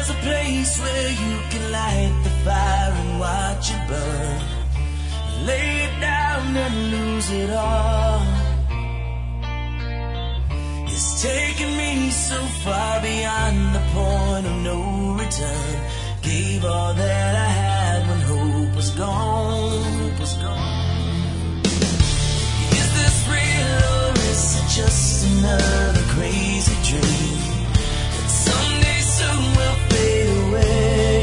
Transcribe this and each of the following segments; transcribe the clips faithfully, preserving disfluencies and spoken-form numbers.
There's a place where you can light the fire and watch it burn. Lay it down and lose it all. It's taken me so far beyond the point of no return. Gave all that I had when hope was gone. Hope was gone. Is this real or is it just another crazy dream that someday soon will fade away?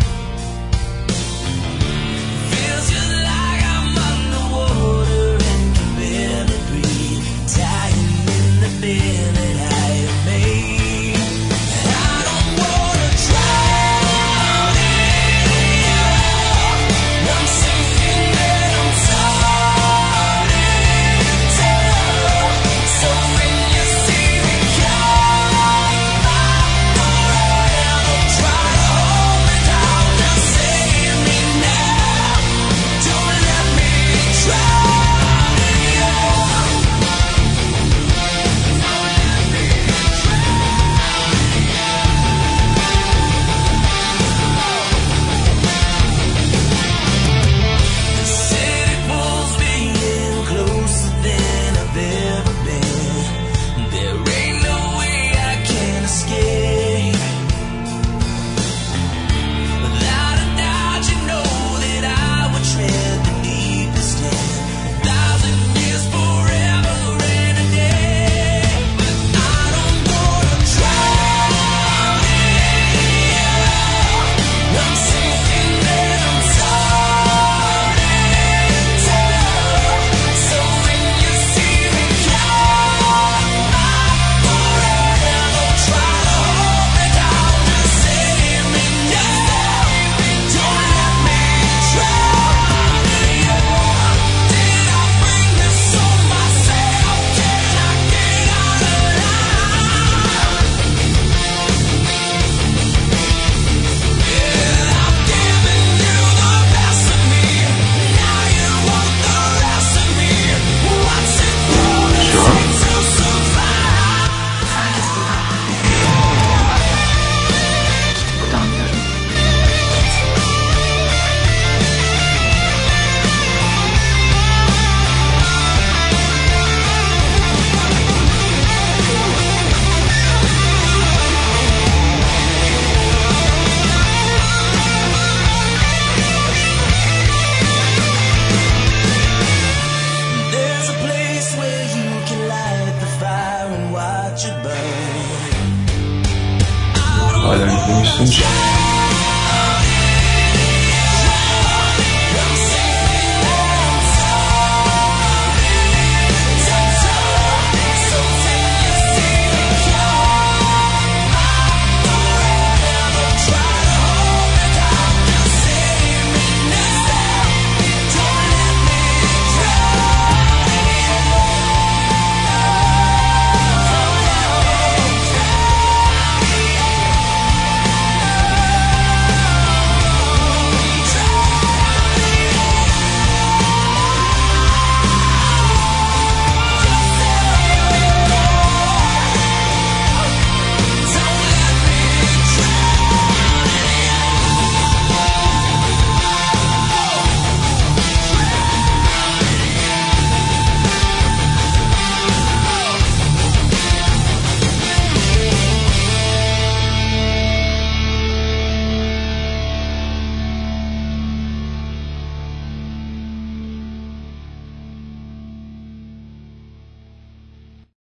Feels just like I'm underwater and can barely breathe, dying in the bed that I have made. I don't wanna drown in you. I'm sinking and I'm starting to. So when you see me coming around, don't try to hold me down. Just save me now. Don't let me drown in you. The city pulls me in closer than I've ever been. There ain't no way I can escape. Without a doubt, you know that I would tread the deepest end. A thousand years, forever and a day. But I don't wanna drown in you. I'm sinking and I'm starting to. So when you see me coming around, don't try to hold me down. Just save me now. Don't let me drown in you. Did I bring this on myself? Can I get out alive? Yeah, I've given you the best of me. Now you want the rest of me. What's it gonna take to survive? Там вяжем. There's a place where you can light the fire and watch it burn. Hala, не сунешь.